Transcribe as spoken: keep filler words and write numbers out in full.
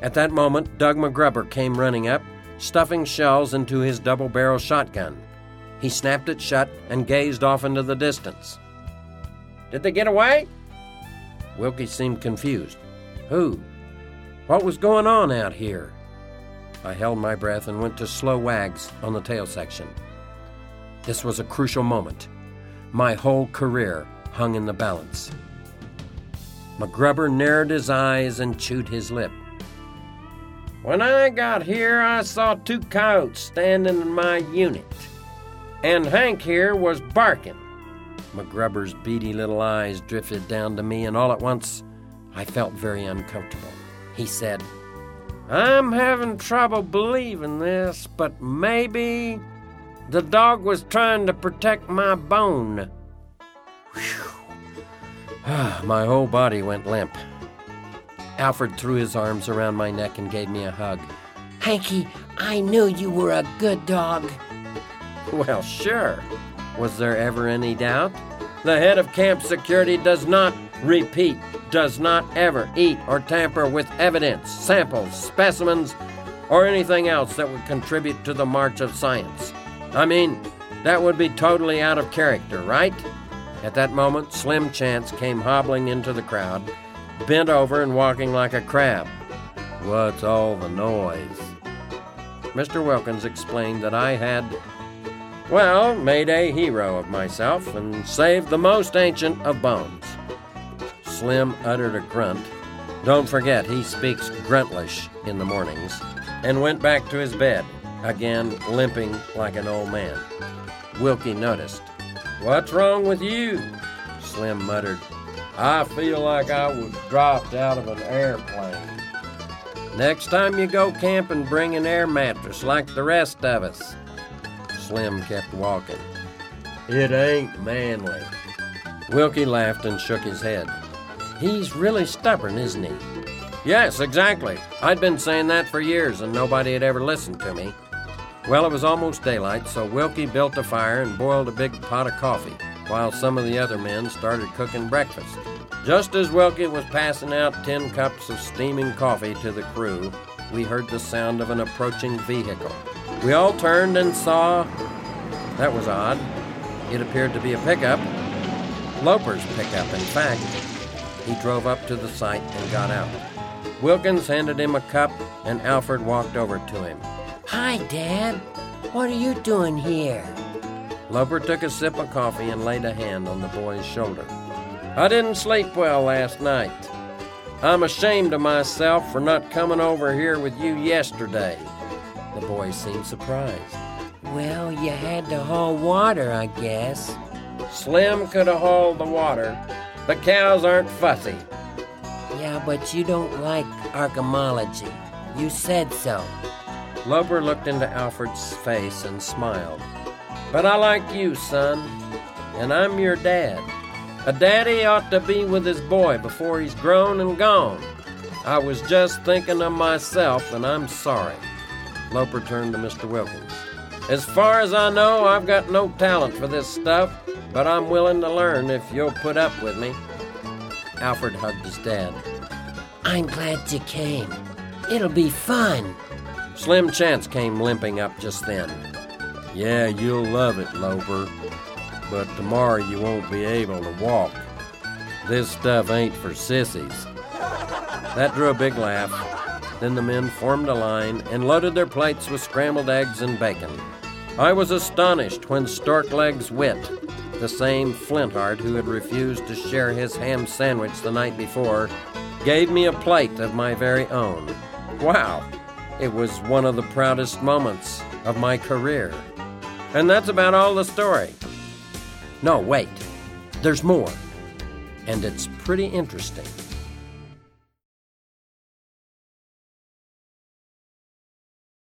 At that moment, Doug McGrubber came running up, stuffing shells into his double-barrel shotgun. He snapped it shut and gazed off into the distance. "Did they get away?" Wilkie seemed confused. "Who? What was going on out here?" I held my breath and went to slow wags on the tail section. This was a crucial moment. My whole career hung in the balance. McGrubber narrowed his eyes and chewed his lip. "When I got here, I saw two coyotes standing in my unit, and Hank here was barking." McGrubber's beady little eyes drifted down to me, and all at once, I felt very uncomfortable. He said, "I'm having trouble believing this, but maybe the dog was trying to protect my bone." My whole body went limp. Alfred threw his arms around my neck and gave me a hug. "Hanky, I knew you were a good dog." Well, sure. Was there ever any doubt? The head of camp security does not, repeat, does not ever eat or tamper with evidence, samples, specimens, or anything else that would contribute to the march of science. I mean, that would be totally out of character, right? At that moment, Slim Chance came hobbling into the crowd, bent over and walking like a crab. "What's all the noise?" Mister Wilkins explained that I had, well, made a hero of myself and saved the most ancient of bones. Slim uttered a grunt. Don't forget, he speaks Gruntlish in the mornings, and went back to his bed, again limping like an old man. Wilkie noticed. "What's wrong with you?" Slim muttered. "I feel like I was dropped out of an airplane." "Next time you go camping, bring an air mattress like the rest of us." Slim kept walking. "It ain't manly." Wilkie laughed and shook his head. "He's really stubborn, isn't he?" "Yes, exactly. I'd been saying that for years, and nobody had ever listened to me." Well, it was almost daylight, so Wilkie built a fire and boiled a big pot of coffee, while some of the other men started cooking breakfast. Just as Wilkie was passing out ten cups of steaming coffee to the crew, we heard the sound of an approaching vehicle. We all turned and saw... That was odd. It appeared to be a pickup. Loper's pickup, in fact. He drove up to the site and got out. Wilkins handed him a cup, and Alfred walked over to him. "Hi, Dad. What are you doing here?" Loper took a sip of coffee and laid a hand on the boy's shoulder. "I didn't sleep well last night. I'm ashamed of myself for not coming over here with you yesterday." The boy seemed surprised. "Well, you had to haul water, I guess." "Slim could have hauled the water. The cows aren't fussy." "Yeah, but you don't like archaeology. You said so." Loper looked into Alfred's face and smiled. "But I like you, son, and I'm your dad. A daddy ought to be with his boy before he's grown and gone. I was just thinking of myself, and I'm sorry." Loper turned to Mister Wilkins. "As far as I know, I've got no talent for this stuff, but I'm willing to learn if you'll put up with me." Alfred hugged his dad. "I'm glad you came. It'll be fun." Slim Chance came limping up just then. "Yeah, you'll love it, Loper. But tomorrow you won't be able to walk. This stuff ain't for sissies." That drew a big laugh. Then the men formed a line and loaded their plates with scrambled eggs and bacon. I was astonished when Storklegs Witt, the same Flintheart who had refused to share his ham sandwich the night before, gave me a plate of my very own. Wow! It was one of the proudest moments of my career. And that's about all the story. No, wait. There's more. And it's pretty interesting.